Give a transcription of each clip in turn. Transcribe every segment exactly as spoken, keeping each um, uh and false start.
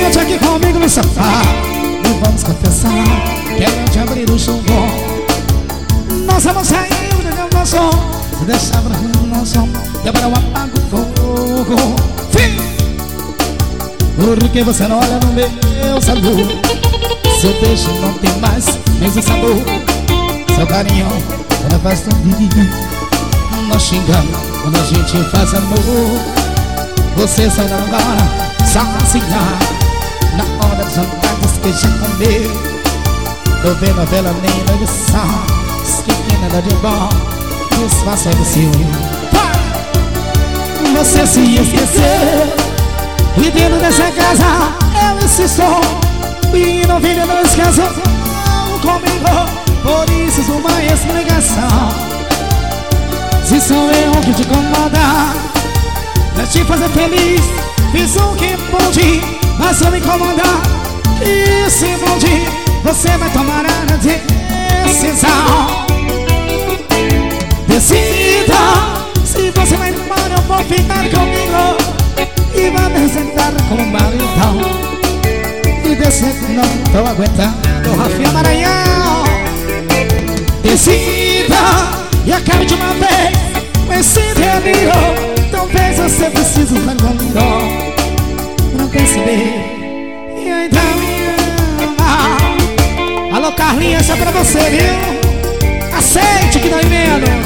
Sente aqui comigo no sofá e vamos confessar que é noite abrir o chumbom. Nós vamos sair do meu som, se deixar pra mim no som, e agora eu apago o fogo. Fim! Porque você não olha no meu saludo, seu beijo não tem mais mesmo sabor. Seu carinho quando faz tudo, nós xingamos quando a gente faz amor. Você sai da hora, sozinha, na hora dos jantares que já comeu. Tô vendo a novela nem na edição, que nada de bom, disfarça do ciúme. Você se esqueceu, e dentro dessa casa eu insisto, e não vim não esqueço comigo. Por isso uma explicação, se sou eu que te incomoda, pra te fazer feliz, fiz o que pude, mas eu me incomodar. E se mude, você vai tomar a decisão. Decida, se você vai embora eu vou ficar comigo, e vai me apresentar como maridão. E descer não tô aguentando, Rafinha Maranhão. Decida, e acabe de uma vez com esse delírio. Talvez você precise estar comigo pra perceber e ainda me ama. Alô Carlinha, essa é pra você, viu? Aceite que dói menos.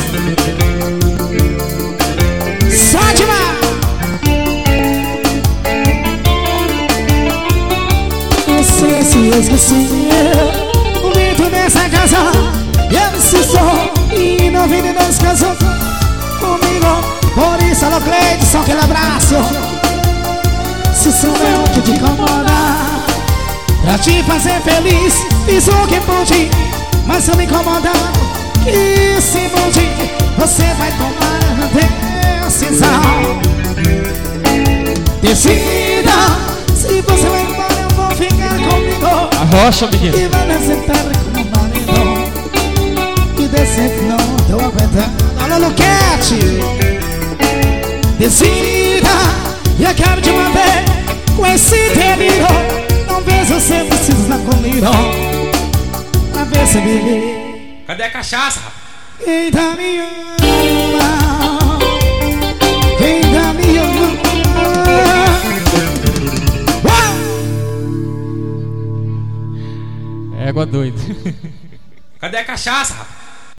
Fátima! Você se esqueceu, dentro dessa casa eu insisto, e não vim não se casou comigo. Por isso, alô Cleidson, aquele abraço. Se sou eu que te incomodar, pra te fazer feliz, fiz o que pude, mas eu me incomodar. E se mude, você vai tomar a decisão. Decida, se você vai embora eu vou ficar comigo. Arrocha, menino. E vai me sentar como marido, e descer que não tô aguentando. Alô Luquete! Decida, e acaba de uma vez com esse delírio. Não vejo você precisa estar comigo pra perceber. Cadê a cachaça, rapaz? Quem tá me ama, quem tá me ama. Égua doida. Cadê a cachaça, rapaz?